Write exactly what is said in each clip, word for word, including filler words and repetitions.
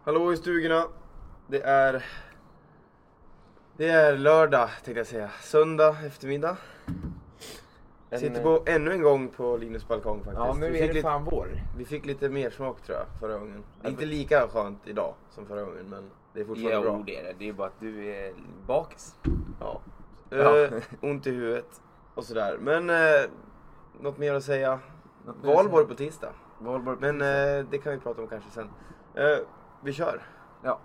Hallå i stugorna. Det är Det är lördag tänkte jag säga. Söndag eftermiddag. En, Sitter på ännu en gång på Linus balkong faktiskt. Ja, men vi är det fan lite, vår. Vi fick lite mer smak tror jag förra gången. Det är inte lika skönt idag som förra gången, men det är fortfarande ja, bra. Det är det. Det är bara att du är bakis. Ja. Ja. Äh, ont i huvudet och sådär. Men äh, något mer att säga. Valborg på tisdag. Valborg på men tisdag. Äh, det kan vi prata om kanske sen. Äh, vi kör. Ja.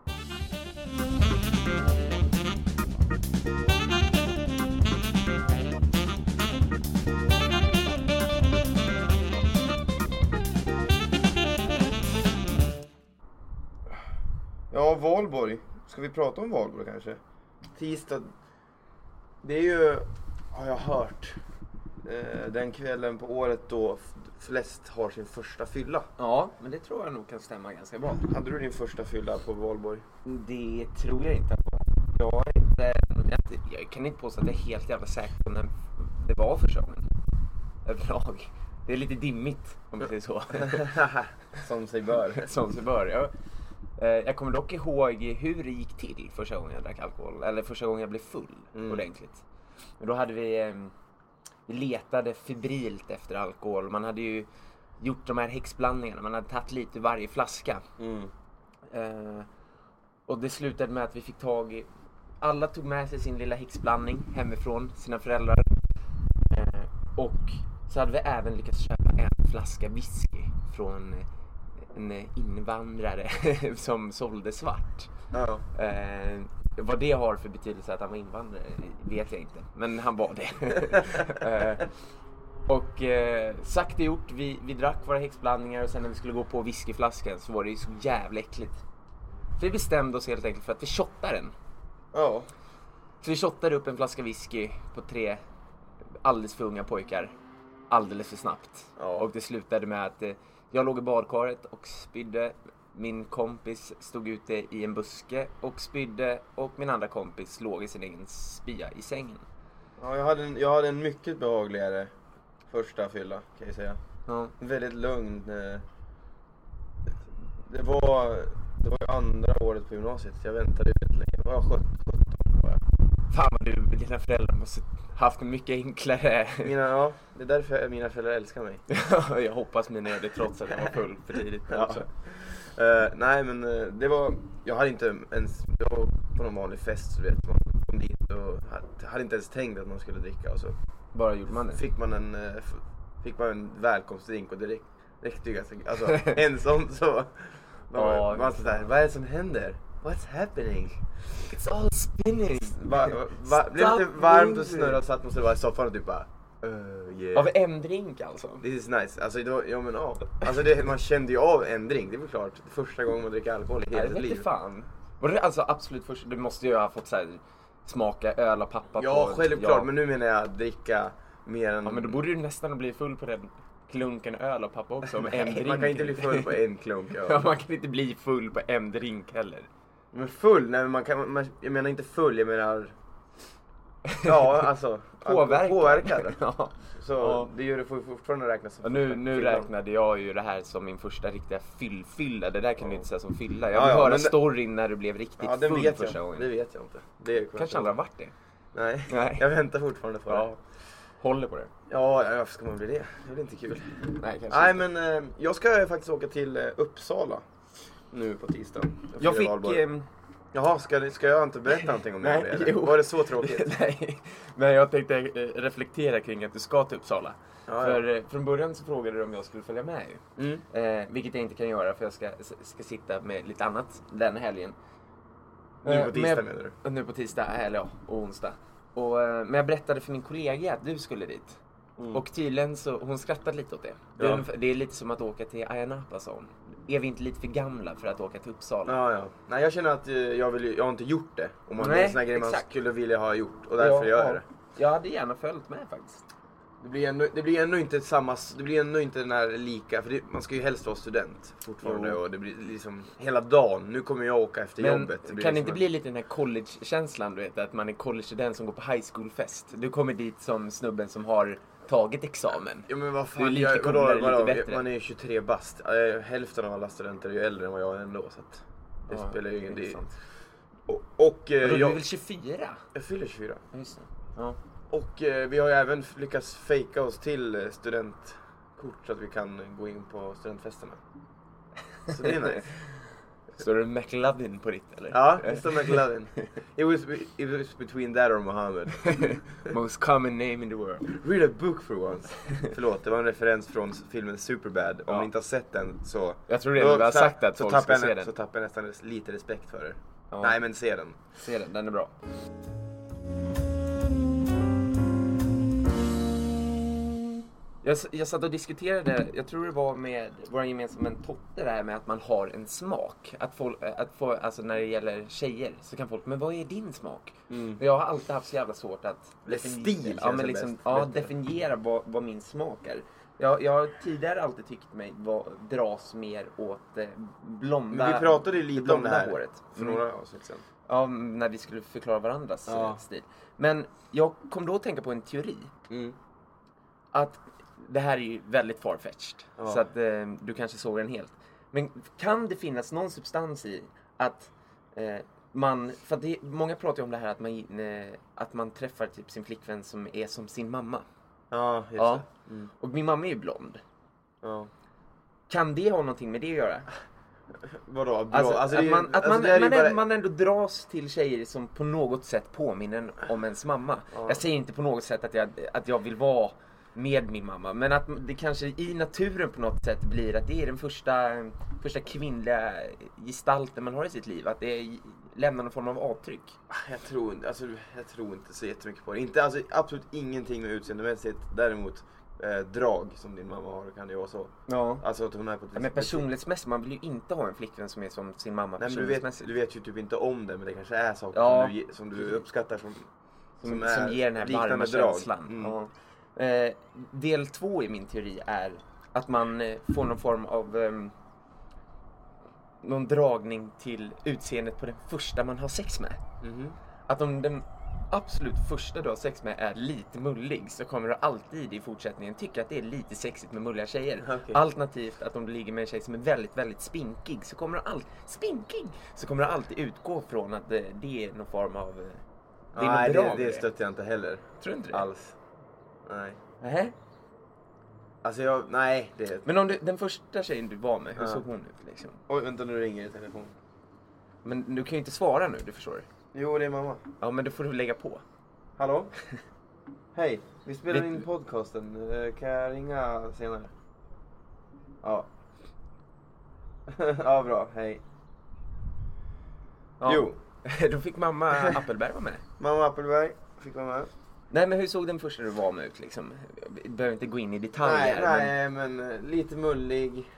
Ja, Valborg. Ska vi prata om Valborg kanske? Tisdag. Det är ju, har jag hört, eh, den kvällen på året då flest har sin första fylla. Ja, men det tror jag nog kan stämma ganska bra. Hade du din första fylla på Valborg? Det tror jag inte. Jag är inte, jag, jag kan inte påstå att jag är helt jävla säker på när det var första gången. Överlag. Det är lite dimmigt om man säger så. Som sig bör. Som sig bör, ja. Jag kommer dock ihåg hur det gick till första gången jag drack alkohol. Eller första gången jag blev full mm. ordentligt. Men då hade vi, vi letade febrilt efter alkohol. Man hade ju gjort de här häxblandningarna. Man hade tagit lite i varje flaska. Mm. Uh, och det slutade med att vi fick tag i... Alla tog med sig sin lilla häxblandning hemifrån sina föräldrar. Uh, och så hade vi även lyckats köpa en flaska whisky från... en invandrare som sålde svart. Ja. Eh, vad det har för betydelse att han var invandrare vet jag inte. Men han var det. eh, och eh, sagt och gjort, vi, vi drack våra häxblandningar och sen när vi skulle gå på whiskyflaskan så var det ju så jävla äckligt. Så vi bestämde oss helt enkelt för att vi shottar den. Ja. Så vi shottade upp en flaska whisky på tre alldeles för unga pojkar. Alldeles för snabbt. Ja. Och det slutade med att eh, jag låg i badkaret och spydde. Min kompis stod ute i en buske och spydde. Och min andra kompis låg i sin egen spya i sängen. Ja, jag hade en, jag hade en mycket behagligare första fylla kan jag säga. Ja. Väldigt lugn. Det var, det var ju andra året på gymnasiet. Jag väntade väldigt länge. Jag var sjutton var jag. Fan vad du, dina föräldrar måste haft en mycket enklare... Mina, ja, det är därför mina föräldrar älskar mig. Jag hoppas mina är det trots att jag var full för tidigt ja. också. Uh, nej men uh, det var, jag hade inte ens, jag var på någon vanlig fest så vet man kom dit och hade, hade inte ens tänkt att man skulle dricka och så. Bara gjorde man det? Fick man en, uh, fick man en välkomstdrink och det räck, räckte ju ganska, alltså en sån så var oh, man sådär, vad är det som händer? What's happening? It's all spinning. Va, va, va, blev lite varmt och snurrat så att man skulle vara i soffan och typ bara uh, yeah. Av en drink alltså? This is nice. Alltså, det var, ja, men, ja. alltså det, man kände ju av en drink, det är väl klart. Första gången man dricker alkohol i hela sitt liv. Fan. Var det alltså absolut först? Du måste ju ha fått så här, smaka öl och pappa ja, på. Ja, självklart. Ja. Men nu menar jag dricka mer än... Ja, men då borde du nästan bli full på den klunken öl och pappa också. Om en drink. Man kan inte bli full på en klunk öl. Ja, man kan inte bli full på en drink heller. Men full? Nej, men man kan, man, jag menar inte full, jag menar... Ja, alltså... Påverkad. Påverkad. Ja. Så ja. Det gör det får fortfarande räknas som... Ja, nu nu räknade jag ju det här som min första riktiga fyllfylla. Det där kan ja. Du inte säga som fylla. Jag vill ja, ja, höra storyn när du blev riktigt ja, full vet första jag. gången. Det vet jag inte. Det är kanske aldrig har varit det. Nej. Nej, jag väntar fortfarande på ja. Det. Håller på det. Ja, varför ska man bli det? Det är inte kul. Nej, Nej men eh, jag ska faktiskt åka till eh, Uppsala nu på tisdag. Jag fick... Eh, Jaha, ska, ska jag inte berätta någonting om det? Nej, jo. Var det så tråkigt? Nej, men jag tänkte eh, reflektera kring att du ska till Uppsala. Ja, för ja. Eh, från början så frågade du om jag skulle följa med ju. Mm. Eh, vilket jag inte kan göra för jag ska, ska sitta med lite annat den helgen. Nu på tisdag menar du? Nu på tisdag, eller ja, och onsdag. Och, eh, men jag berättade för min kollega att du skulle dit. Mm. Och tydligen så, hon skrattade lite åt det. Ja. Det, är, det är lite som att åka till Ayia Napa, sa hon. Är vi inte lite för gamla för att åka till Uppsala? Ja, ja. Nej, jag känner att jag, vill, jag har inte gjort det. Om man, det är en sån här grej man skulle vilja ha gjort. Och därför ja, gör jag det. Jag hade gärna följt med faktiskt. Det blir ändå, det blir ändå inte samma, det blir ändå inte den här lika, för det, man ska ju helst vara student fortfarande. Jo. Och det blir liksom hela dagen. Nu kommer jag åka efter men jobbet. Det kan liksom det inte bli lite den här college-känslan, du vet, att man är college-student som går på high school-fest. Du kommer dit som snubben som har tagit examen. Ja, men vad fan, du är lika jag, vadå, vadå, lite bättre. Man är ju tjugotre bast. Äh, hälften av alla studenter är ju äldre än vad jag är ändå. Så att Det ja, spelar ju ingen del. sant. Och, och eh, Men då, jag, du är väl tjugofyra? jag fyller tjugofyra. Ja, just det. Ja. Och eh, vi har ju även lyckats fejka oss till eh, studentkort så att vi kan gå in på studentfesterna. Så det är nice. Står det McLovin på ditt eller? Ja, det står McLovin. It was, it was between that or Mohammed. Most common name in the world. Read a book for once. Förlåt, det var en referens från filmen Superbad. Om Ja. ni inte har sett den så... Jag tror redan vi har sagt att så folk tappar ska jag se nä- den. Så tappar jag nästan lite respekt för det. Ja. Nej, men se den. Se den, den är bra. Jag, jag satt och diskuterade, jag tror det var med vår gemensamma Totte, det här med att man har en smak. Att folk, att få, alltså när det gäller tjejer så kan folk, men vad är din smak? Mm. Jag har alltid haft så jävla svårt att Det defini- stil ja, känns men det liksom, bäst. ja, Bättre. definiera vad, vad min smak är. Jag, jag har tidigare alltid tyckt mig var, dras mer åt eh, blonda, Men vi pratade ju lite om det blonda här håret. för Mm. några avsnitt sedan. Ja, när vi skulle förklara varandras Ja. eh, stil. Men jag kom då att tänka på en teori. Mm. Att det här är ju väldigt farfetched. Ja. Så att eh, du kanske såg den helt. Men kan det finnas någon substans i att eh, man... För att det, många pratar ju om det här att man, eh, att man träffar typ sin flickvän som är som sin mamma. Ja, just Ja. det. Mm. Och min mamma är ju blond. Ja. Kan det ha någonting med det att göra? Vadå? Bra. Alltså, Alltså, det är att ju- man, att alltså, man, det här är ju man, bara- ändå, man ändå dras till tjejer som på något sätt påminner om ens mamma. Ja. Jag säger inte på något sätt att jag, att jag vill vara med min mamma. Men att det kanske i naturen på något sätt blir att det är den första, första kvinnliga gestalten man har i sitt liv. Att det är, lämnar någon form av avtryck. Jag tror, inte- alltså, jag tror inte så jättemycket på det. Inte, alltså, absolut ingenting med utseendemässigt. Däremot eh, drag som din mamma har kan det vara så. Ja. Alltså att hon är på ett Men personlighetsmässigt, man vill ju inte ha en flickvän som är som sin mamma Nej, men du, vet, personlighetsmässigt. du vet ju typ inte om det, men det kanske är saker Ja. som, du, ge- som du uppskattar som, Som, som, som, är ger den här liknande varma drag. känslan. Mm. Ja. Eh, del två i min teori är att man eh, får någon form av ehm, någon dragning till utseendet på den första man har sex med. Mhm. Att om den absolut första du har sex med är lite mullig, så kommer du alltid i fortsättningen tycka att det är lite sexigt med mulliga tjejer. Okej. Alternativt att om du ligger med en tjej som är väldigt, väldigt spinkig, så kommer du alltid, spinkig, så kommer du alltid utgå från att det, det är någon form av... eh, Det är Nej, något bra det, med det stöttar jag inte heller. Tror du inte det? Alls. Nej. Nähä? Alltså jag, nej. Det... Men om du, den första tjejen du var med, hur Ja. såg hon ut liksom? Oj, vänta, nu ringer det i telefon. Men du kan ju inte svara nu, du förstår. Jo, det är mamma. Ja, men då får du lägga på. Hallå? Hej, vi spelar Vet in du- podcasten. Eh, Kan jag ringa senare? Ja. Ja, bra. Hej. Ja. Jo, Då fick mamma Appelberg vara med. mamma Appelberg fick vara med. Nej, men hur såg den första du var med ut liksom? Vi behöver inte gå in i detaljer. Nej, nej, men eh, lite mullig.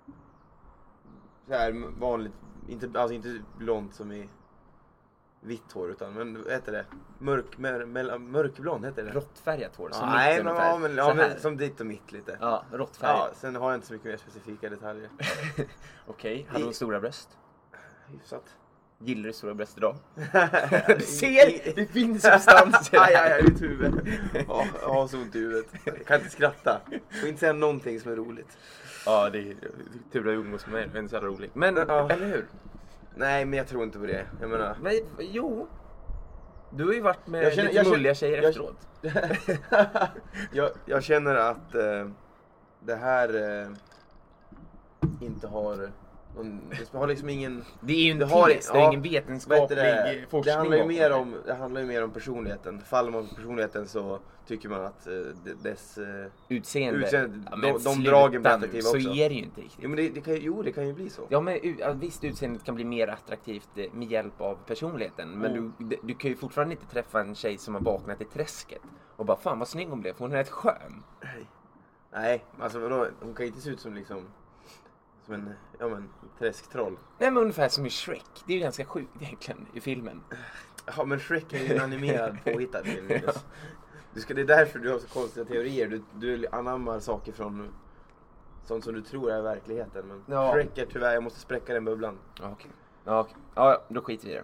Så här m- vanligt, inte, alltså inte blont som i vitt hår, utan men vad heter det? Mörk, mer, mellan, mörkblond heter Men det. råttfärgat hår. Ja, Som nej, mitt men, ungefär. ja, men, Så ja, men här. som ditt och mitt lite. Ja, Ja, råttfärgat. sen har jag inte så mycket mer specifika detaljer. Okej, hade hon stora bröst? Hyfsat. Gillar du stora bröst idag? Du ser, det finns substans i det Aj, här. aj, aj, mitt huvud. Ja, jag har så ont i huvudet. Jag kan inte skratta. Får inte säga någonting som är roligt. Ja, det är tur att jag umgås med mig. Det är inte så jävla roligt. Men, Ja. eller hur? Nej, men jag tror inte på det. Jag menar... Men, jo. Du har ju varit med Jag känner- lite jag känner- mulliga tjejer jag- efteråt. jag, jag känner att eh, det här eh, inte har... Någon, det har liksom ingen... Det är ju en Det har- tes, det är ja, ingen Vad vetenskaplig heter det? forskning. Det handlar ju bakom mer det. om, det handlar ju mer om personligheten. Faller man på personligheten så tycker man att eh, de- dess... Eh, Utseende. Utseende, men de- de sluta dragen blir nu, attraktiva så också. är det ju inte riktigt. jo, men det, det kan, ju- jo, det kan ju bli så. Ja, men u- ja, visst, utseendet kan bli mer attraktivt eh, med hjälp av personligheten. Men Mm. du, du kan ju fortfarande inte träffa en tjej som har vaknat i träsket och bara, fan vad snygg hon blev, för hon är rätt skön. Nej. Nej, alltså vadå? Hon kan ju inte se ut som liksom... Som en, ja men, träsktroll. Nej, men ungefär som i Shrek. Det är ju ganska sjukt egentligen i filmen. Ja, men Shrek är ju en animerad påhittad film. Linus. Du ska, det är därför du har så konstiga teorier. Du, du anammar saker från sånt som du tror är verkligheten. Men Ja. Shrek är tyvärr, jag måste spräcka den bubblan. Ja, okej. Ja, okej. Ja, då skiter vi i det.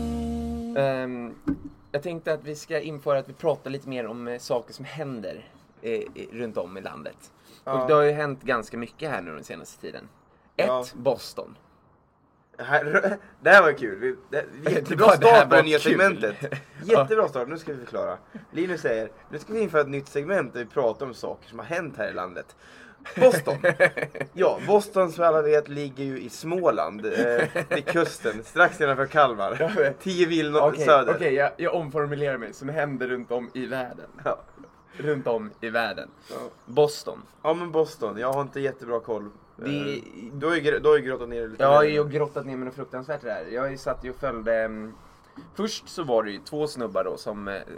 Ehm, jag tänkte att vi ska införa att vi pratar lite mer om eh, saker som händer eh, runt om i landet. Ja. Och det har ju hänt ganska mycket här nu den senaste tiden. Ett, Ja. Boston. Här- Det här var kul. Vi- det- Jättebra Det här start på var det nya kul. segmentet. Jättebra start, nu ska vi förklara. Linus säger, nu ska vi införa ett nytt segment där vi pratar om saker som har hänt här i landet. Boston. Ja, Boston som alla vet ligger ju i Småland, eh, vid kusten, strax nedanför Kalmar. Tio mil no- Okej, söder. okej, jag, jag omformulerar mig. Som händer runt om i världen. Ja. Runt om i världen. Ja. Boston. Ja men Boston, jag har inte jättebra koll. Det- Eh, Du har ju, gr- du har ju grottat ner det lite. Jag har mer. ju grottat ner mig något fruktansvärt där. Jag har ju satt och följde... um, Först så var det ju två snubbar då som uh,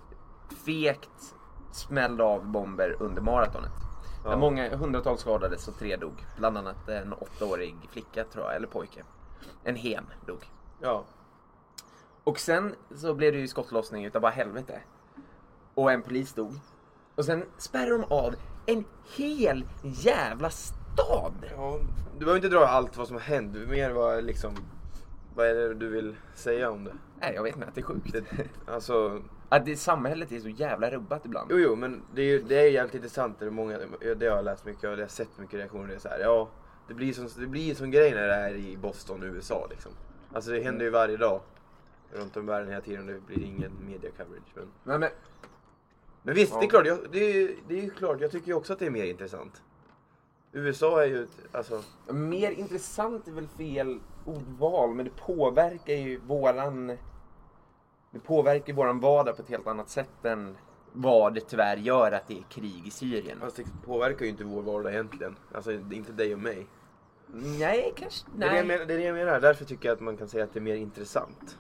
fegt smällde av bomber under maratonet. Ja. Där många hundratals skadades och tre dog. Bland annat en åttaårig flicka tror jag, eller pojke. En hen dog. Ja. Och sen så blev det ju skottlossning utav bara helvete. Och en polis dog. Och sen spärrade de av en hel jävla stad. Ja, du behöver inte dra allt vad som har hänt, du mer vad liksom, vad är det du vill säga om det? Nej, jag vet inte att det är sjukt. det alltså, Att det, samhället är så jävla rubbat ibland. jo jo, men det är ju det är jävligt intressant, det är många, det har jag läst mycket och det har sett mycket reaktioner, det är så här, ja, det blir som det blir som grej när det är i Boston, U S A liksom. Alltså det händer ju varje dag runt om världen hela tiden, det blir ingen media coverage, men Nej, men, men visst, Ja. det är klart, jag, det är det är ju klart, jag tycker ju också att det är mer intressant. U S A är ju ett, alltså, mer intressant är väl fel ordval, men det påverkar ju våran... Det påverkar ju våran vardag på ett helt annat sätt än vad det tyvärr gör att det är krig i Syrien. fast det påverkar ju inte vår vardag egentligen. Alltså inte dig och mig. Nej, kanske... Det är det, Nej. jag menar, det är det jag menar. Därför tycker jag att man kan säga att det är mer intressant.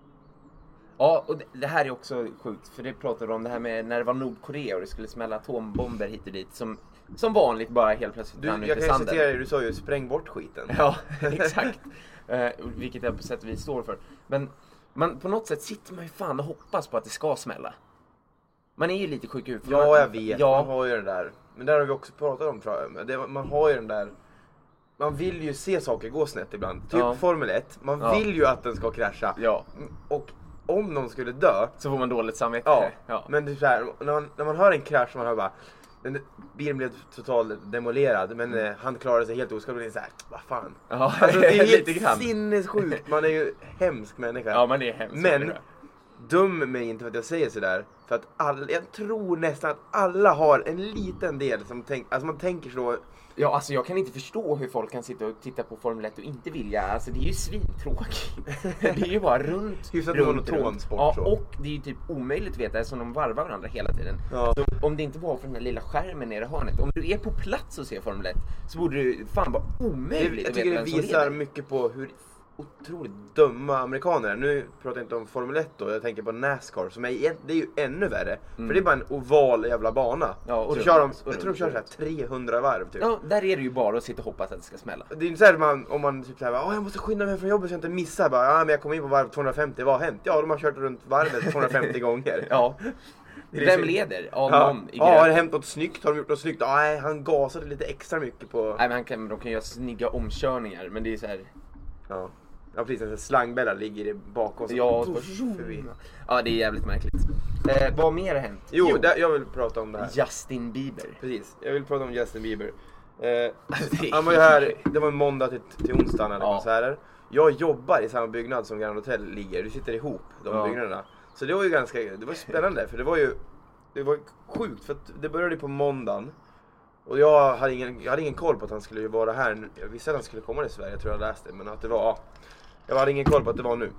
Ja, och det, det här är också sjukt, för det pratade vi om det här med när det var Nordkorea och det skulle smälla atombomber hit och dit. Som, som vanligt bara helt plötsligt Du, rann jag ut i kan ju sanden. citera dig, du sa ju spräng bort skiten. Ja, exakt. Eh, vilket jag på sätt och vis står för. Men man, på något sätt sitter man ju fan och hoppas på att det ska smälla. Man är ju lite sjuk ut. för man, Ja, jag vet. Ja, Man har ju den där. Men där har vi också pratat om, tror jag. Men det, man har ju den där. Man vill ju se saker gå snett ibland. Typ Ja. Formel ett. Man Ja. vill ju att den ska krascha. ja, Och om någon skulle dö. så får man dåligt samvete. Ja. ja. Men det är så här, när, man, när man hör en krasch, man hör bara. Den, bilen blev totalt demolerad. Men Mm. eh, han klarade sig helt oskadd. Och det är så här, vad fan. Ja, Alltså, det är lite helt grann. sinnessjukt. Man är ju hemsk människa. Ja, man är hemskt. Men dum mig inte för att jag säger sådär. För att alla, jag tror nästan att alla har en liten del som tänk, alltså man tänker så. Ja, alltså jag kan inte förstå hur folk kan sitta och titta på Formel ett och inte vilja. Alltså det är ju svintråkigt. Det är ju bara runt, Hyfsat runt, monoton runt. sport, Ja, så. och det är ju typ omöjligt att veta eftersom de varvar varandra hela tiden. Ja. Så om det inte var för den här lilla skärmen nere i hörnet. Om du är på plats och ser Formel ett så borde det fan vara Det, omöjligt jag att tycker veta det vem som visar leder. mycket på hur otroligt dumma amerikaner är. Nu pratar jag inte om Formel ett då, jag tänker på NASCAR som är, det är ju ännu värre. Mm. För det är bara en oval jävla bana. Ja, och så runt, kör de, och jag runt, tror de kör och så här trehundra varv typ. Ja, där är det ju bara att sitta och hoppas att det ska smälla. Det är inte så här man, om man typ såhär, åh jag måste skynda mig från jobbet så jag inte missar. Bara, ja men jag kommer in på varv tvåhundrafemtio, vad har hänt? Ja, de har kört runt varvet tvåhundrafemtio gånger. Ja. Det är Vem så- leder? Av Ja, någon i ja, har det gräset? hänt något snyggt? Har de gjort något snyggt? Ja, nej, han gasade lite extra mycket på... Nej, men han kan, de kan göra snygga omkörningar, men det är så här. Ja, ja precis. En slangbälla ligger i bakom. så- Ja, förbi. ja, det är jävligt märkligt. Eh, vad mer har hänt? Jo, Där, jag vill prata om det här. Justin Bieber. Precis, jag vill prata om Justin Bieber. Eh, Det är han var ju här, det var en måndag till, till onsdag när det Ja. konserter. Jag jobbar i samma byggnad som Grand Hotel ligger. Vi sitter ihop, de Ja. byggnaderna. Så det var ju ganska, det var spännande för det var ju, det var sjukt för att det började på måndagen. Och jag hade ingen, jag hade ingen koll på att han skulle ju vara här. Jag visste att han skulle komma till Sverige, jag tror jag läste. Men att det var, ja. Jag hade ingen koll på att det var nu.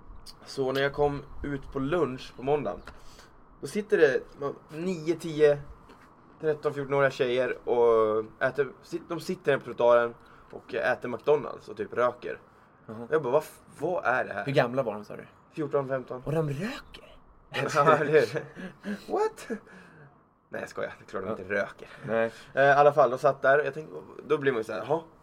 Så när jag kom ut på lunch på måndagen. Då sitter det nio, tio, tretton, fjorton-åriga tjejer och äter, de sitter på trottoaren och äter McDonalds och typ röker. Jaha. Jag bara, vad, vad är det här? Hur gamla var de, sa du? fjorton, femton. Och de röker? Ja, det- What? Nej jag skojar, det är klart de inte röker. Nej. Eh, I alla fall, de satt där och jag tänkte, då blir man ju såhär, jaha.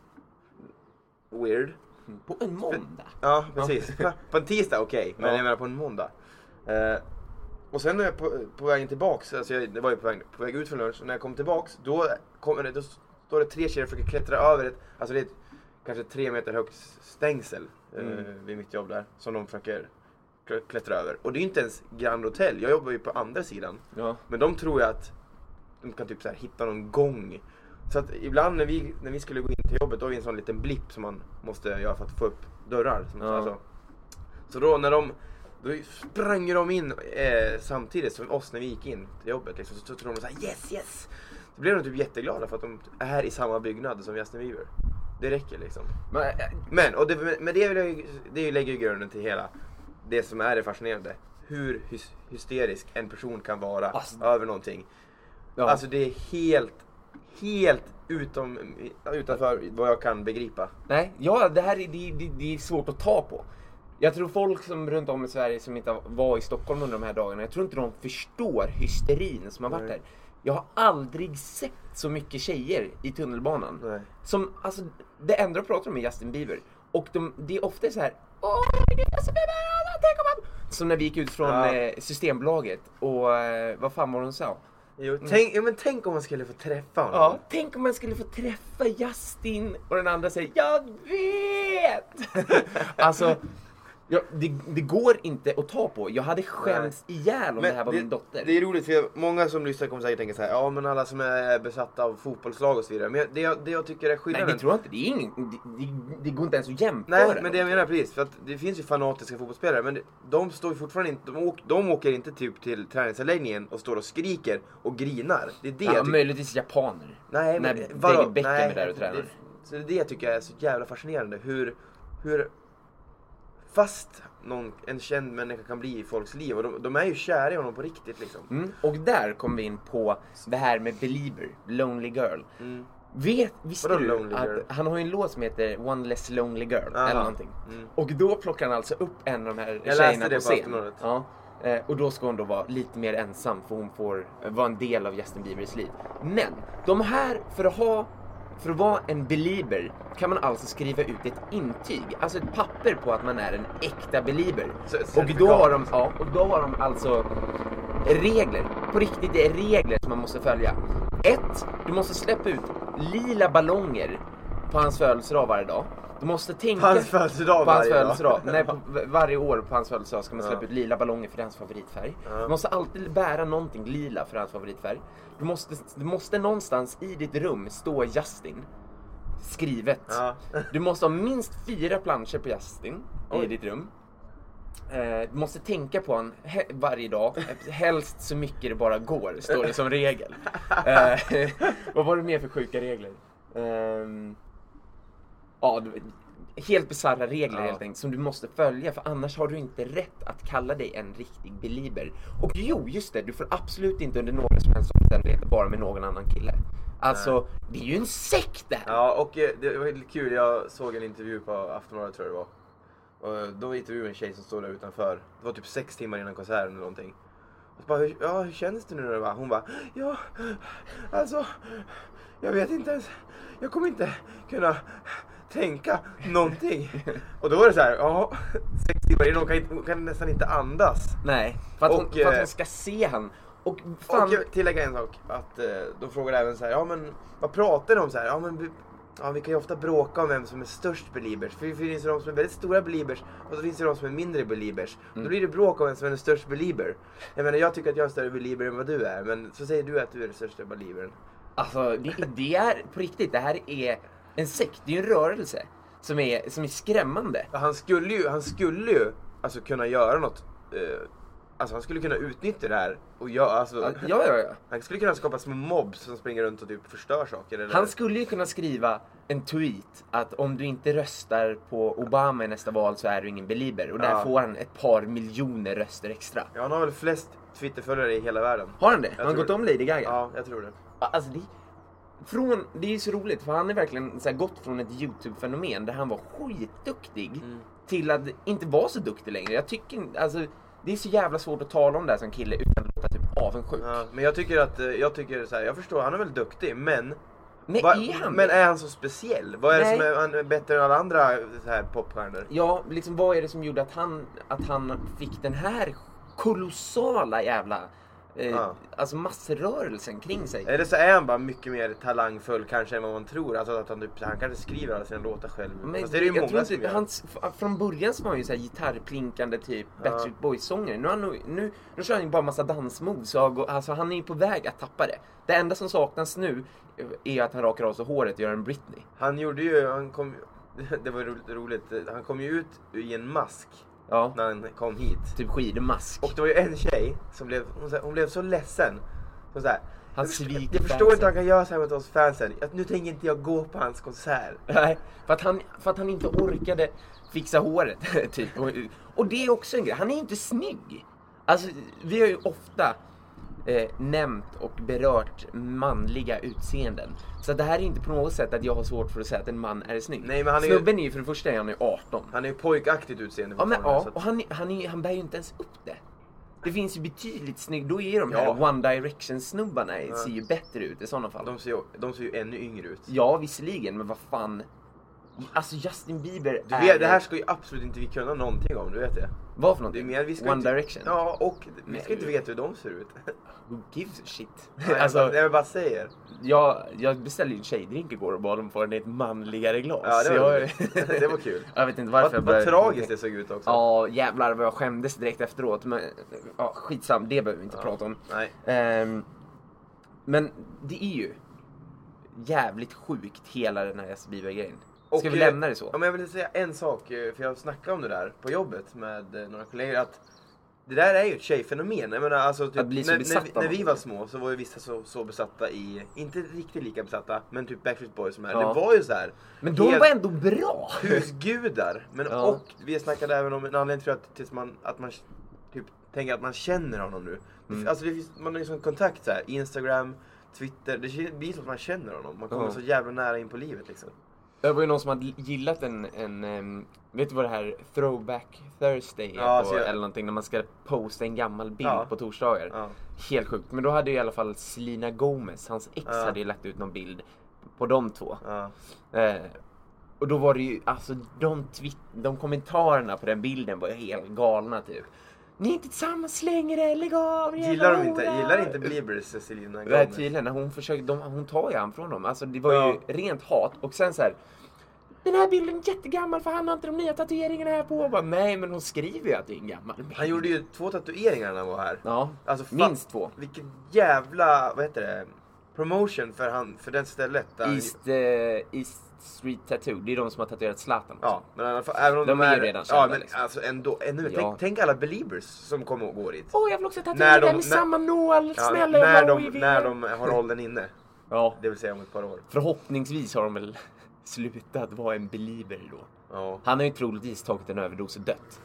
Weird. På en måndag? Ja, precis. På en tisdag okej, men Ja. jag menar på en måndag. Eh, och sen när jag på, på vägen tillbaks, alltså jag det var ju på väg, på väg ut från lunch, och när jag kom tillbaks, då, kommer det, då står det tre tjejer och försöker klättra över ett, alltså det är ett, kanske tre meter högt stängsel eh, Mm. vid mitt jobb där, som de försöker klättra över. Och det är ju inte ens Grand Hotel, jag jobbar ju på andra sidan. Ja. Men de tror ju att de kan typ så här hitta någon gång. Så att ibland när vi, när vi skulle gå in till jobbet, då har vi en sån liten blipp som man måste göra för att få upp dörrar. Som, Ja. alltså. Så då när de, då sprang de in eh, samtidigt som oss när vi gick in till jobbet. Liksom, så, så tror de så här, yes, yes! Så blev de typ jätteglada för att de är i samma byggnad som Justin Bieber. Det räcker liksom. Men, äh, Men, och det, men det, vill jag, det lägger ju grunden till hela det som är det fascinerande. Hur hys, hysterisk en person kan vara Alltså- över någonting. ja. Alltså det är helt, helt utom, utanför vad jag kan begripa. Nej, ja, det här är, det, det, det är svårt att ta på. Jag tror folk som runt om i Sverige som inte var i Stockholm under de här dagarna, jag tror inte de förstår hysterin som har varit Nej. här. Jag har aldrig sett så mycket tjejer i tunnelbanan. Nej. Som, alltså, det enda de pratar om är Justin Bieber. Och de, det är ofta så här, åh, det är Justin Bieber, tänk om han... Som när vi gick ut från Ja. eh, Systembolaget och eh, vad fan var de sa? Jo, Mm. tänk, ja, men tänk om man skulle få träffa honom. Ja, tänk om man skulle få träffa Justin och den andra säger, jag vet! Alltså, ja, det, det går inte att ta på. Jag hade skämts ihjäl om det här var min dotter. Det är roligt för många som lyssnar kommer säkert tänka så här, ja men alla som är besatta av fotbollslag och så vidare. Men det, jag- det jag tycker är Nej, skillnaden... det tror jag inte. Det, är ingen, det, det, det går inte ens att jämföra. Nej, men det jag menar precis, för att det finns ju fanatiska fotbollsspelare, men det, de står ju fortfarande inte, de, åk, de åker inte typ till träningsanläggningen och står och skriker och grinar. Det är det Ja, jag tycker. möjligtvis japaner. Nej, När men David Beckham är där och tränar. Det, så det är det jag tycker är så jävla fascinerande, hur, hur fast någon, en känd människa kan bli i folks liv, och de, de är ju kära i honom på riktigt liksom. Mm. Och där kom vi in på det här med Belieber, Lonely Girl. Mm. Vet, visste Vadå du Lonely att Girl? han har ju en låt som heter One Less Lonely Girl Aha. eller någonting. Mm. Och då plockar han alltså upp en av de här Jag tjejerna läste det på på scen. Aftonbladet. Ja. Eh, och då ska hon då vara lite mer ensam för hon får eh, vara en del av Justin Biebers liv. Men de här, för att ha för att vara en belieber kan man alltså skriva ut ett intyg, alltså ett papper på att man är en äkta belieber. Så- Och certifikat. då har de, ja, och då har de alltså regler. På riktigt, det är regler som man måste följa. Ett, du måste släppa ut lila ballonger på hans födelsedag varje dag. Du måste tänka... På hans födelsedag på hans varje dag. födelsedag. Nej, på, varje år på hans födelsedag ska man släppa Ja. ut lila ballonger för det är hans favoritfärg. Ja. Du måste alltid bära någonting lila för hans favoritfärg. Du måste, du måste någonstans i ditt rum stå Justin skrivet. Ja. Du måste ha minst fyra planscher på Justin i Oj. ditt rum. Eh, du måste tänka på honom he- varje dag. Helst så mycket det bara går, står det som regel. Eh, vad var det mer för sjuka regler? Ehm, ja, du, helt bizarra regler Ja. helt enkelt som du måste följa, för annars har du inte rätt att kalla dig en riktig belieber. Och jo, just det, du får absolut inte under några som helst omständigheter bara med någon annan kille. Alltså, det är ju en sekt det här. Ja, och eh, det var lite kul, jag såg en intervju på Aftonbladet tror jag det var. Och då intervjuade en tjej som stod där utanför. Det var typ sex timmar innan konserten eller någonting. Och så bara, hur, ja, hur känns det nu när det var? Hon bara, ja, alltså, jag vet inte ens, jag kommer inte kunna tänka någonting. Och då var det så här, ja, sex timmar innan, hon kan, inte, hon kan nästan inte andas. Nej, för att, hon, Och, för att eh, hon ska se han. Och fan, Och jag tillägga en sak, att eh, de frågade även så här, ja men vad pratar de om så här? Ja men vi, ja, vi kan ju ofta bråka om vem som är störst beliebers. För det finns ju de som är väldigt stora beliebers och så finns det de som är mindre beliebers. Mm. Då blir det bråk om vem som är den största belieber. Jag menar, jag tycker att jag är en större belieber än vad du är, men så säger du att du är den största beliebern. alltså det, det är på riktigt, det här är en sekt, det är ju en rörelse som är, som är skrämmande. Han skulle ju, han skulle ju alltså kunna göra något, eh, alltså han skulle kunna utnyttja det här och göra, alltså, Ja, ja, ja, ja. han skulle kunna skapa små mobs som springer runt och typ förstör saker. Eller? Han skulle ju kunna skriva en tweet att om du inte röstar på Obama i nästa val så är du ingen belieber. Och där Ja. får han ett par miljoner röster extra. Ja, han har väl flest Twitterföljare i hela världen. Har han det? Jag Har han tror gått det. om Lady Gaga? Ja, jag tror det. Alltså det, från, det är ju så roligt för han är verkligen så här, gått från ett YouTube-fenomen där han var skitduktig Mm. till att inte vara så duktig längre. Jag tycker alltså det är så jävla svårt att tala om det här som kille utan att låta typ avundsjuk. Ja, men jag tycker att, eh, jag tycker så här, jag förstår, han är väl duktig, men... Men Va- är han men det? är han så speciell? Vad är det Nej. som är, han är bättre än alla andra så här popstjärnor? Ja, liksom vad är det som gjorde att han, att han fick den här kolossala jävla eh, Ja. alltså massrörelsen kring sig. Eller så är han bara mycket mer talangfull kanske än vad man tror. Alltså att han, typ, han kanske skriver alla sina låtar själv. Men Fast det är det ju jag många tror som inte, gör. hans, från början så var han ju så här gitarrplinkande typ Backstreet Boys-sångare. Nu, har han nog- nu, nu kör han ju bara massa dansmoves. Och, alltså, han är ju på väg att tappa det. Det enda som saknas nu är att han rakar av sig håret och gör en Britney. Han gjorde ju, han kom, det var roligt, roligt, han kom ju ut i en mask Ja, när han kom hit. typ skidmask. Och det var ju en tjej som blev, hon, hon blev så ledsen. Så så här, Han jag, sviker jag förstår fansen. inte hur han kan göra så här mot oss fansen. Att nu tänker inte jag gå på hans konsert. Nej, för att, han, för att han inte orkade fixa håret. Typ. Och, och det är också en grej. Han är inte snygg. Alltså, vi har ju ofta eh, nämnt och berört manliga utseenden. Så det här är inte på något sätt att jag har svårt för att säga att en man är snygg. Nej, men han är ju- Snubben är ju för det första, han är arton. Han är ju pojkaktigt utseende. Ja, men, fortfarande, ja så att- och han, han, är, han bär ju inte ens upp det. Det finns ju betydligt snygg. Då är de här Ja. One Direction-snubbarna ser ju bättre ut i sådana fall. de, ser ju, de ser ju ännu yngre ut. Ja, visserligen, men vad fan. Alltså Justin Bieber Du är... vet, det här ska ju absolut inte vi kunna någonting om, du vet det. Vad för Det är någonting? mer, vi ska One inte, Direction? Ja, och vi Nej. ska inte veta hur de ser ut. Who gives a shit? alltså, alltså, jag, jag bara säger. jag, jag beställde ju en tjejdrink igår och bad dem få den i ett manligare glas. Ja, det Så var, jag, det var kul. jag vet inte varför Vad, jag vad började... tragiskt det såg ut också. Ja, jävlar vad jag skämdes direkt efteråt. Men ja, skitsam, det behöver vi inte Ja. prata om. Nej. Ehm, men det är ju jävligt sjukt hela den här Justin Bieber-grejen. Ska Och, vi eh, lämna det så? Ja, men jag vill säga en sak, eh, för jag snackade om det där på jobbet med eh, några kollegor, att det där är ju ett tjejfenomen. Jag menar, alltså, typ, Att bli så när, besatt när, av när vi något. var små så var ju vissa så, så besatta i, inte riktigt lika besatta, men typ Backstreet Boys som är. Ja. Det var ju så här. Men de helt var ändå bra! husgudar. Men Ja. och vi snackade även om en anledning till att, tills man, att man typ tänker att man känner honom nu. Mm. Alltså det finns, man har ju sån kontakt så här, Instagram, Twitter, det blir som att man känner honom. Man kommer Ja. så jävla nära in på livet liksom. Det var ju någon som hade gillat en, en um, vet du vad det här Throwback Thursday är Ja, på, så jag- eller någonting, när man ska posta en gammal bild Ja. på torsdagar. Ja. Helt sjukt. Men då hade ju i alla fall Selena Gomez, hans ex, Ja. hade ju lagt ut någon bild på de två. Ja. Eh, och då var det ju, alltså de, twi- de kommentarerna på den bilden var ju helt galna typ. Ni är inte tillsammans längre, lägg av! jävla Gillar de inte, hora." gillar inte Beliebers Selena Nej, Gomez? tydligen, när hon försökte, de, hon tar ju han från dem. Alltså det var Ja. ju rent hat. Och sen så här, den här bilden är jättegammal för han har inte de nya tatueringarna här på. Och bara, nej, men hon skriver ju att det är en gammal bild. Han gjorde ju två tatueringar när han var här. Ja, Alltså, fa- minst två. Vilken jävla, vad heter det? Promotion för, han, för det stället. Där han- East, eh, East Street Tattoo, det är de som har tatuerat Zlatan också. Ja, men i alla fall, även om De de, är är ju redan ja, kända, men liksom. alltså ändå, ännu, Ja. tänk, tänk alla Beliebers som kommer och går dit. Åh, jag vill också tatuera När de- den med när- samma nål. Ja, Snälla, när, jag de, har H I V. när de har rollen inne. Ja, Det vill säga om ett par år. förhoppningsvis har de väl slutat vara en believer då. Ja. Han har ju troligtvis tagit en överdos och dött.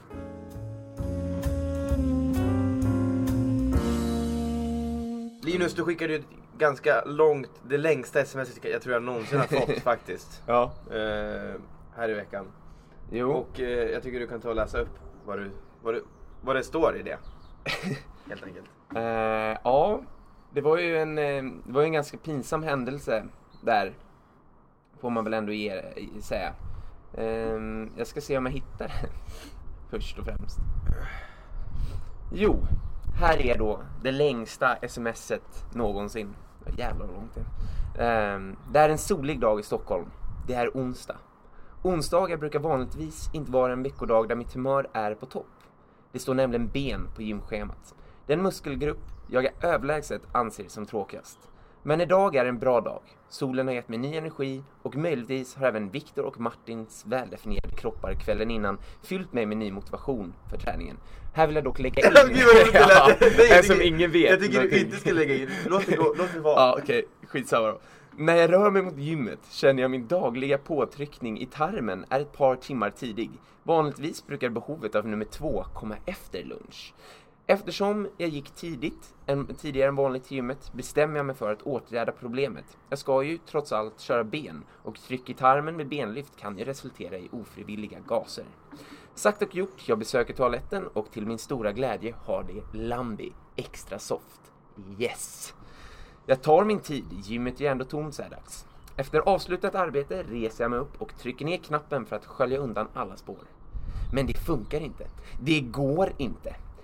Linus, du skickade ju ett ganska långt, det längsta sms jag tror jag någonsin har fått faktiskt. Ja. Eh, här i veckan. Jo. Och eh, jag tycker du kan ta och läsa upp vad, du, vad, du, vad det står i det. Helt enkelt. Eh, ja, det var ju en, eh, det var ju en ganska pinsam händelse där. Får man väl ändå ge, säga. Eh, jag ska se om jag hittar den. Först och främst. Jo, här är då det längsta smset någonsin. Jävlar vad långt det är. Eh, det är en solig dag i Stockholm. Det är onsdag. Onsdagar brukar vanligtvis inte vara en veckodag där mitt humör är på topp. Det står nämligen ben på gymschemat. Den muskelgrupp jag är överlägset anser som tråkigast. Men idag är en bra dag. Solen har gett mig ny energi och möjligtvis har även Viktor och Martins väldefinierade kroppar kvällen innan fyllt mig med ny motivation för träningen. Här vill jag dock lägga in... Gud vad roligt det lät. Nej, jag Eftersom tycker- ingen vet. Jag tycker du någonting. inte ska lägga in. Låt det gå, låt det vara. Ja, okej. Skitsamma då. När jag rör mig mot gymmet känner jag min dagliga påtryckning i tarmen är ett par timmar tidig. Vanligtvis brukar behovet av nummer två komma efter lunch. Eftersom jag gick tidigt, en, tidigare än vanligt till gymmet, bestämmer jag mig för att åtgärda problemet. Jag ska ju trots allt köra ben och tryck i tarmen med benlyft kan ju resultera i ofrivilliga gaser. Sagt och gjort, jag besöker toaletten och till min stora glädje har det Lambi extra soft. Yes! Jag tar min tid, gymmet är ändå tomt så här dags. Efter avslutat arbete reser jag mig upp och trycker ner knappen för att skölja undan alla spår. Men det funkar inte. Det går inte.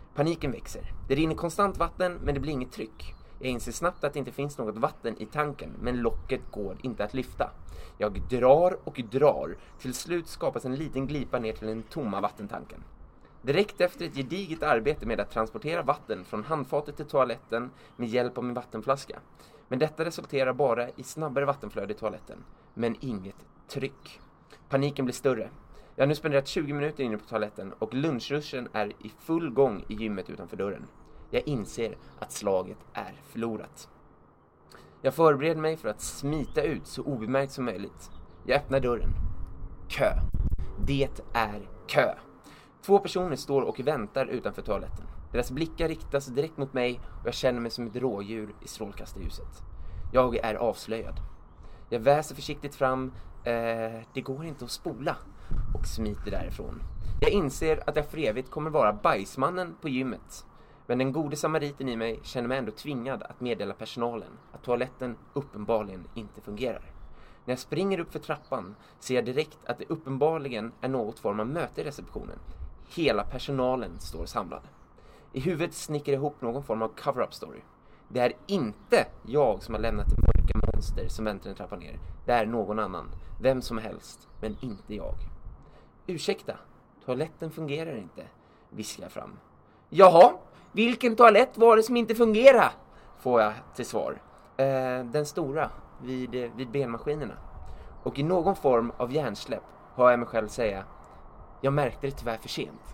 Paniken växer. Det rinner konstant vatten, men det blir inget tryck. Jag inser snabbt att det inte finns något vatten i tanken, men locket går inte att lyfta. Jag drar och drar. Till slut skapas en liten glipa ner till den tomma vattentanken. Direkt efter ett gediget arbete med att transportera vatten från handfatet till toaletten med hjälp av min vattenflaska. Men detta resulterar bara i snabbare vattenflöde i toaletten. Men inget tryck. Paniken blir större. Jag har nu spenderat tjugo minuter inne på toaletten och lunchruschen är i full gång i gymmet utanför dörren. Jag inser att slaget är förlorat. Jag förbereder mig för att smita ut så obemärkt som möjligt. Jag öppnar dörren. Kö. Det är kö. Två personer står och väntar utanför toaletten. Deras blickar riktas direkt mot mig och jag känner mig som ett rådjur i strålkastarljuset. Jag är avslöjad. Jag väser försiktigt fram. Eh, det går inte att spola. Och smiter därifrån. Jag inser att jag för evigt kommer vara bajsmannen på gymmet. Men den gode samariten i mig känner mig ändå tvingad att meddela personalen att toaletten uppenbarligen inte fungerar. När jag springer upp för trappan ser jag direkt att det uppenbarligen är något form av möte i receptionen. Hela personalen står samlad. I huvudet snickar jag ihop någon form av cover-up story. Det är inte jag som har lämnat det mörka monster som väntar en trappa ner. Det är någon annan. Vem som helst, men inte jag. Ursäkta, toaletten fungerar inte, viskar jag fram. Jaha, vilken toalett var det som inte fungerar? Får jag till svar. Eh, den stora, vid, vid benmaskinerna. Och i någon form av hjärnsläpp hör jag mig själv säga. Jag märkte det tyvärr för sent.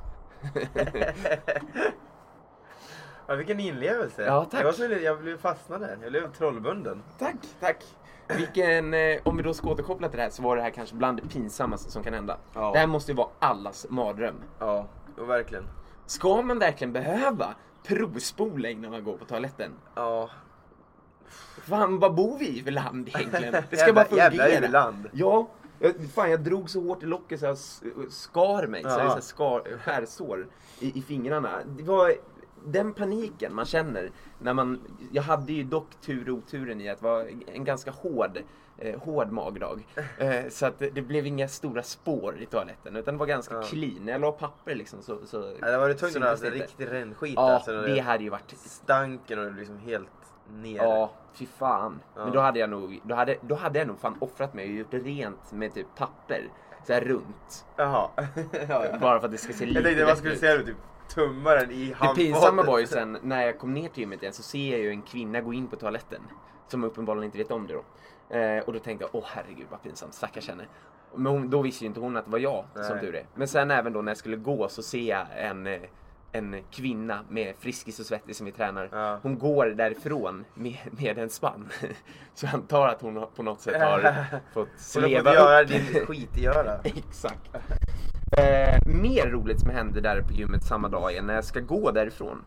Ja, vilken inlevelse. Ja, tack. Jag, var så, jag blev fastnade. Jag blev trollbunden. Tack, tack. Vilken, eh, om vi då ska återkoppla till det här så var det här kanske bland det pinsammaste som kan hända. Ja. Det här måste ju vara allas mardröm. Ja, och verkligen. Ska man verkligen behöva provspola innan man går på toaletten? Ja. Fan, vad bor vi i för land egentligen? Det ska jävla, bara fungera. Jävla land. Ja, jag, fan jag drog så hårt i locket så jag skar mig. Ja. Så det är så här skar, skärsår i, i fingrarna. Det var den paniken man känner när man, jag hade ju dock tur och oturen i att det var en ganska hård eh, hård magdag. Eh, så att det, det blev inga stora spår i toaletten utan det var ganska ja. clean. När jag la papper liksom så, så ja, det var det tungt att det riktigt rännskit. Ja, alltså, det hade ju varit stanken och liksom helt ner. Ja, fy fan. Ja. Men då hade jag nog då hade, då hade jag nog fan offrat mig och gjort det rent med typ papper så här runt. Jaha. Ja, ja. Bara för att det ska se lite. Jag tänkte vad skulle du säga typ tummaren i handfatet. Det pinsamma var ju sen när jag kom ner till gymmet igen så ser jag ju en kvinna gå in på toaletten som uppenbarligen inte vet om det då. Eh, och då tänkte jag, åh herregud vad pinsamt, stackars henne. Men hon, då visste ju inte hon att det var jag. Nej. Som tur är. Men sen även då när jag skulle gå så ser jag en, en kvinna med Friskis och Svettis som vi tränar. Ja. Hon går därifrån med, med en spann. Så jag antar att hon på något sätt har fått sleva hon har fått göra din skit i göra. Exakt. Eh, mer roligt som hände där på gymmet samma dag är när jag ska gå därifrån.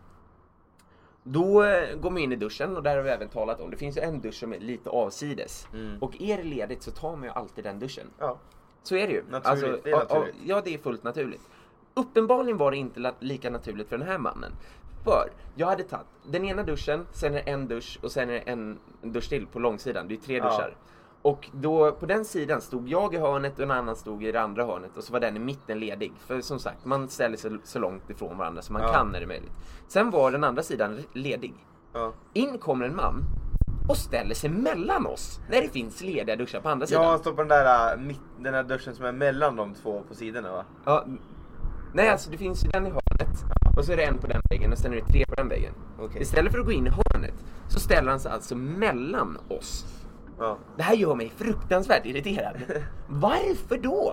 Då eh, går man in i duschen och där har vi även talat om. Det finns ju en dusch som är lite avsides. Mm. Och är det ledigt så tar man ju alltid den duschen. Ja. Så är det ju. Naturligt, alltså, det är naturligt. Ja, det är fullt naturligt. Uppenbarligen var det inte la- lika naturligt för den här mannen. För jag hade tagit den ena duschen, sen är det en dusch och sen är det en dusch till på långsidan. Det är tre duschar. Ja. Och då på den sidan stod jag i hörnet och en annan stod i det andra hörnet. Och så var den i mitten ledig. För som sagt, man ställer sig så långt ifrån varandra som man ja. kan när det är möjligt. Sen var den andra sidan ledig. Ja. In kommer en man och ställer sig mellan oss när det finns lediga duschar på andra sidan. Ja, han står på den där, mitt, den där duschen som är mellan de två på sidorna, va? Ja. Nej, alltså det finns ju den i hörnet. Och så är det en på den väggen och sen är det tre på den väggen. Okay. Istället för att gå in i hörnet så ställer han sig alltså mellan oss. Ja. Det här gör mig fruktansvärt irriterad. Varför då?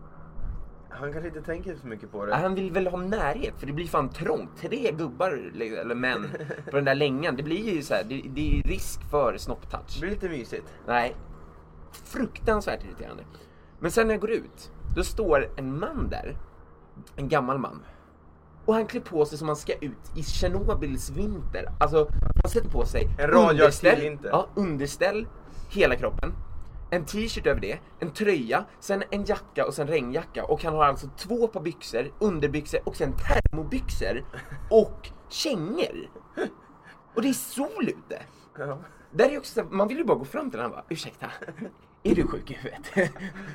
Han kanske inte tänker så mycket på det. Han vill väl ha närhet, för det blir fan trångt. Tre gubbar eller män på den där längan. Det blir ju så här, det, det är risk för snopptouch. Det blir lite mysigt. Nej. Fruktansvärt irriterande. Men sen när jag går ut, då står en man där. En gammal man. Och han klär på sig som man ska ut i Tjernobyls vinter. Alltså, han sätter på sig en radioaktiv vinter. Ja, underställ hela kroppen. En t-shirt över det, en tröja, sen en jacka och sen regnjacka. Och han har alltså två par byxor, underbyxor och sen termobyxor och kängor. Och det är sol ute. Ja. Där är också, man vill ju bara gå fram till honom och bara, ursäkta, är du sjuk i huvudet?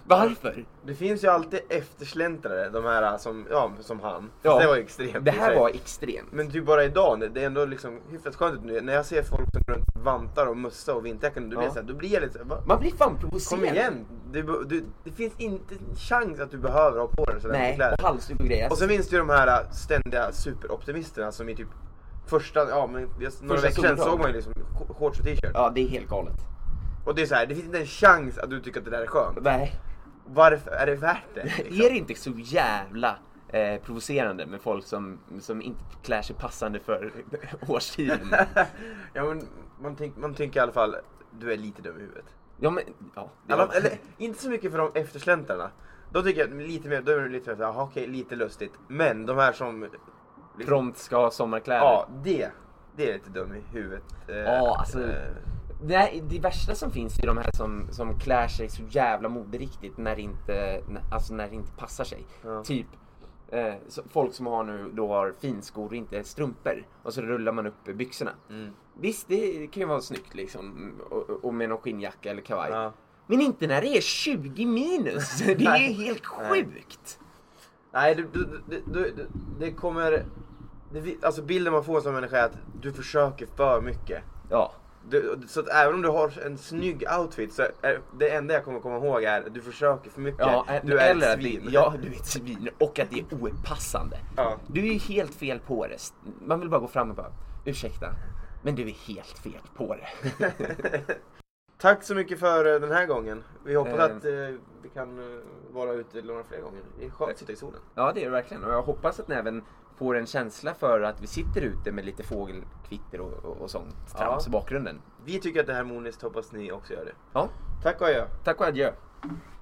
Varför? Det finns ju alltid eftersläntrare, de här som, ja, som han. Ja, det var ju extremt. Det här var extremt. Men typ bara idag, det är ändå liksom hyfsat skönt nu. När jag ser folk som går runt vantar och mössa och vinterjackan, då blir Ja. jag så här, då blir jag lite så här, va? Man blir fan provocerad. Kom igen, du, du, det finns inte en chans att du behöver ha på dig sådär Nej, kläder. och halsduk och grejer. Och så finns det ju de här ständiga superoptimisterna som i typ första, ja men just några Första veckor sedan soldagen. såg man ju liksom shorts och t-shirt. Ja, det är helt galet. Och det är så här, det finns inte en chans att du tycker att det där är skönt. Nej. Varför är det värt det? Liksom? Är det inte så jävla eh, provocerande med folk som, som inte klär sig passande för årstiden? Ja men man, tänk, man tänker i alla fall, du är lite dum i huvudet. Ja, men... Ja, det Alla, var... eller inte så mycket för de eftersläntarna. Då tycker jag lite mer, då är det lite mer, jaha okej, lite lustigt. Men de här som... liksom- Prompt ska ha sommarkläder. Ja, det. Det är lite dum i huvudet. Eh, Ja, alltså... eh, Nej, det värsta som finns är de här som, som klär sig så jävla moderiktigt när det inte, alltså när det inte passar sig. Ja. Typ eh, så, folk som har nu då har finskor och inte strumpor. Och så rullar man upp byxorna. Mm. Visst, det kan ju vara snyggt liksom. Och, och med någon skinnjacka eller kavaj. Ja. Men inte när det är tjugo minus. Det är ju helt sjukt. Nej, du, du, du, du, du, det kommer... Det, alltså bilden man får som människa är att du försöker för mycket. Ja. Du, så att även om du har en snygg outfit så är det enda jag kommer komma ihåg är att du försöker för mycket. Ja, du är eller ett att svin. det, ja, du är ett svin. Och att det är opassande. Ja. Du är ju helt fel på det. Man vill bara gå fram och bara, ursäkta, men du är helt fel på det. Tack så mycket för eh, den här gången. Vi hoppas Eh. att eh, vi kan eh, vara ute några fler gånger. Det är skönt att sitta i solen. Ja, det är det verkligen. Och jag hoppas att ni även får en känsla för att vi sitter ute med lite fågelkvitter och, och, och sånt trams Ja. i bakgrunden. Vi tycker att det här är harmoniskt, hoppas ni också gör det. Ja, Tack och adjö. tack och adjö.